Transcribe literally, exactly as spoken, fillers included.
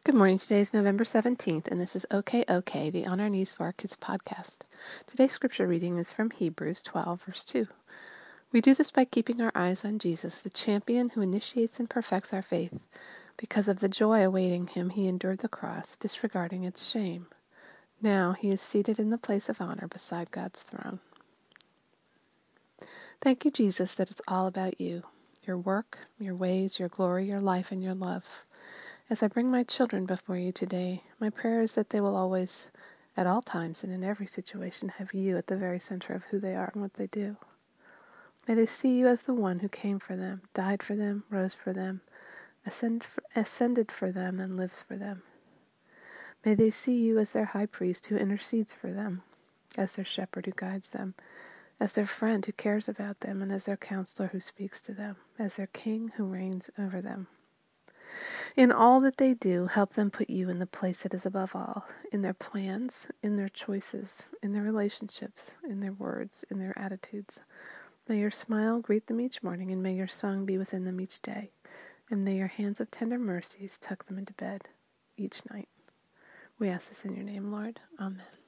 Good morning. Today is November seventeenth, and this is OK OK, the On Our Knees for Our Kids podcast. Today's scripture reading is from Hebrews twelve, verse two. We do this by keeping our eyes on Jesus, the champion who initiates and perfects our faith. Because of the joy awaiting him, he endured the cross, disregarding its shame. Now he is seated in the place of honor beside God's throne. Thank you, Jesus, that it's all about you, your work, your ways, your glory, your life, and your love. As I bring my children before you today, my prayer is that they will always, at all times and in every situation, have you at the very center of who they are and what they do. May they see you as the one who came for them, died for them, rose for them, ascend for, ascended for them, and lives for them. May they see you as their high priest who intercedes for them, as their shepherd who guides them, as their friend who cares about them, and as their counselor who speaks to them, as their king who reigns over them. In all that they do, help them put you in the place that is above all, in their plans, in their choices, in their relationships, in their words, in their attitudes. May your smile greet them each morning, and may your song be within them each day, and may your hands of tender mercies tuck them into bed each night. We ask this in your name, Lord. Amen.